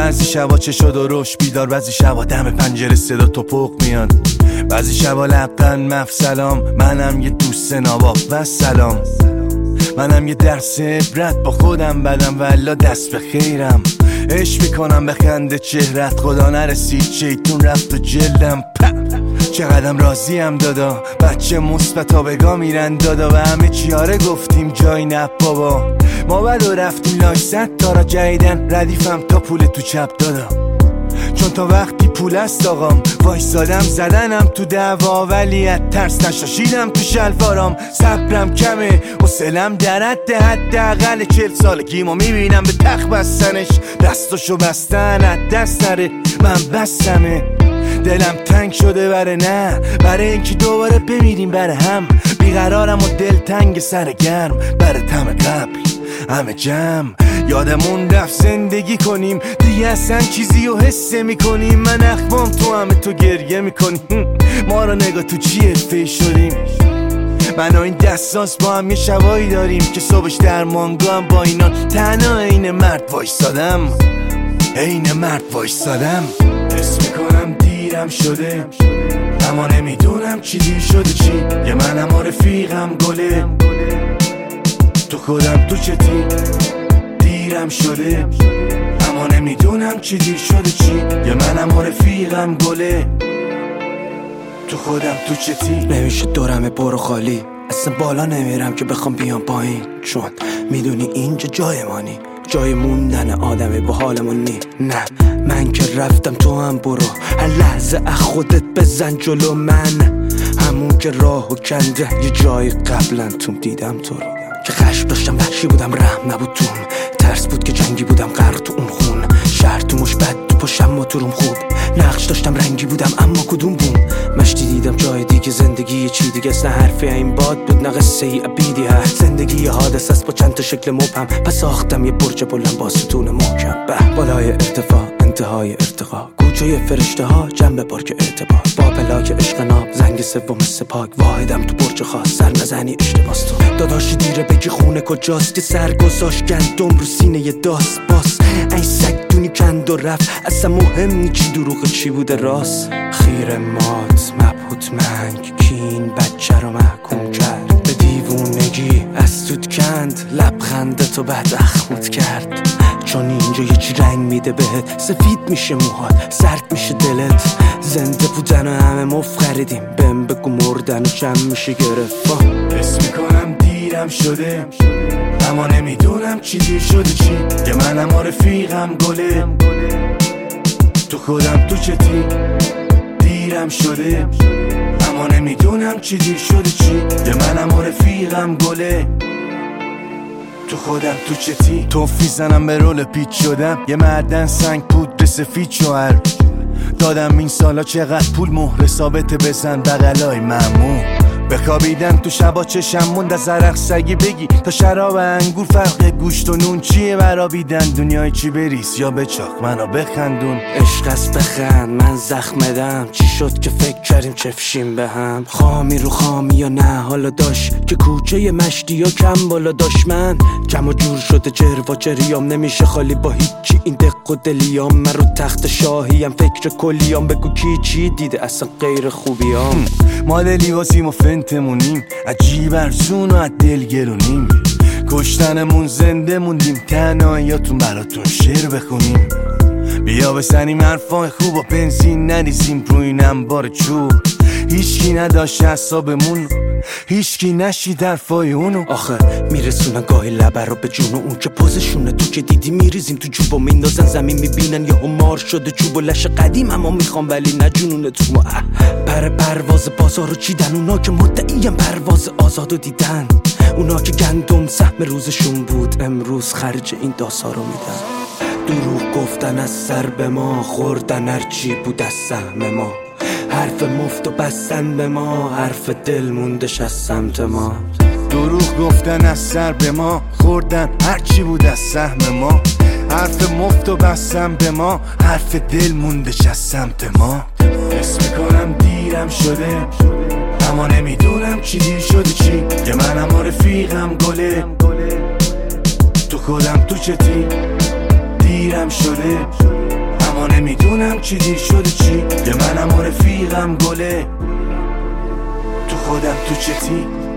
بعضی شبا چشا درشت بیدار، بعضی شبا دم پنجره صدا توپق میاد، بعضی شبا لبخند مفسلام. منم یه دوست نابا و سلام، منم یه درس عبرت با خودم بدم والا دست به خیرم. عشق میکنم به خنده چهرت، خدا نرسید شیطون رفت و جلدم. چقدرم راضیم دادا، بچه مثبتا بگا میرن دادا و همه چیاره گفتیم جای نه بابا. ما بدو رفتیم لای 100 تا را جدیدن ردیفم تا پول تو چپ دادا، چون تا وقتی پول است آقام وایسادم زدنم تو دعوا، ولی از ترس نشاشیدم تو شلوارام. صبرم کمه حوصله‌ام در حداقل 40 سالگیمو میبینم به تخت بستنش، دستاشو بستن از دست نره. من بستمه دلم تنگ شده برای اینکه دوباره بمیریم بره هم. بیقرارم و دل تنگ سر گرم بره تم قبل همه جمع. یادمون رفت زندگی کنیم دیگه اصلا چیزی رو حس میکنیم. من اخمام تو همه تو گریه میکنیم، ما رو نگاه تو چیه فیش شدیم. من و این دستانس با هم یه شبایی داریم که صبحش در مانگو هم با اینا تنها عین مرد وایستادم، عین مرد وایستادم. حس میکنم دیرم شده اما نمیدونم چی دیر شده چی. یه منم و رفیقم گله تو خودم تو چتی. دیرم شده اما نمیدونم چی دیر شده چی. یه منم و رفیقم گله تو خودم تو چتی. نمیشه دورم برو خالی، اصلا بالا نمیرم که بخوام بیام پایین، چون میدونی اینجا جای مانی، جای موندن آدمی با حالمون نی. نه من که رفتم تو هم برو، هر لحظه از خودت بزن جلو. من همون که راهو کنده یه جای قبلا توم دیدم تو رو، که خشم داشتم وحشی بودم رحم نبود توم، ترس بود که جنگی بودم غرق تو اون خون. شهر تو مش بد تو پاشم ما تو روم خوب، نقش داشتم رنگی بودم اما کدوم بوم. مشتی دیدم جای دیگه، زندگی یه چی دیگه است، نه حرفی این باد بود نه قصه ای ابیدی هست. زندگی یه حادثه است با چند تا شکل مبهم، پس ساختم یه برج بلند با ستون محکم. به بالای ارتفاع انتهای ارتقا، گوشه فرشته ها جنب برج اعتبار، با پلاک عشق ناب زنگ سوم سپاک. واحدم تو برج خاص سر نزنی اشتباس تو داداشی دیره بگی خونه کجاست، که سر گذاشت گندم رو سینه یه داس باس. این سگ دونی کند و رفت، اصلا مهم نی چی دروغ چی بوده راست. خیر مات مبهوت منگ کین بچه رو محکوم کرد به دیوونگی، از توت کند لبخنده تو بعد اخمت کرد. چون اینجا یه چی رنگ میده بهت، سفید میشه موهات سرد میشه دلت. زنده بودن و همه مفت خریدیم، بهم بگو مردن و جمع میشه گرفت. حس میکنم دیرم شده اما نمیدونم چی دیر شده چی. یه منم و رفیقم گله تو خودم تو چتی. دیرم شده اما نمیدونم چی دیر شده چی. یه منم و رفیقم گله تو خودم تو چتی. توفی زنم به رول پیچ شدم، یه معدن سنگ پودر سفید شوهر دادم. این سالا چقدر پول مهر ثابت بزن بغلای ممنون. بخوابیدم تو شبا چشم موند از عرق سگی بگی تا شراب انگور فرق گوشت و نون چیه برابیدن. دنیای چی بریز یا بچاق منو بخندون. عشق است بخند من زخمدم، چی شد که فکر کردیم چفشیم به هم. خامی رو خامی یا نه حالا داشت که کوچه مشتی یا کم بالا داشت. من جمع جور شده جروا جریام، نمیشه خالی با هیچی این دق و دلیام. من رو تخت شاهیم فکر کلیام، بگو کی چی دیده اصلا غیر خوبیام. ما لیواسیم و فنتمونیم، عجیب ارزون و از دل گرونیم. کشتنمون زنده موندیم، تنهاییاتون براتون شعر بخونیم. بیا بسنیم حرفای خوب و بنزین نریزیم روی این انبار چوب. هیچکی نداشت حسابمون، هیچکی نشید حرفای اونو. آخه میرسونن گاهی لبر رو به جون، اون که پوزشونه تو که دیدی میریزیم تو جوب و میندازن زمین. میبینن یه مار شده چوب و لش قدیم، اما میخوام ولی نجونونه تو ما. پرواز بازارو چیدن اونا که مدعیم پرواز آزادو دیدن. اونا که گندم سهم روزشون بود، امروز خرج این داسا رو میدن. دروغ گفتن از سر به ما، خوردن هرچی بود از سهم ما. حرف مفت و بستن به ما، حرف دل موندش از سمت ما. دروغ گفتن از سر به ما، خوردن هرچی بود از سهم ما. حرف مفت و بستن به ما، حرف دل موندش از سمت ما. حس میکنم دیرم شده اما نمیدونم چی دیر شده چی. یه منم و رفیقم گله تو خودم تو چتی. دیرم شده اما نمیدونم چی دیر شده چی. یه منم و رفیقم گله تو خودم تو چتی.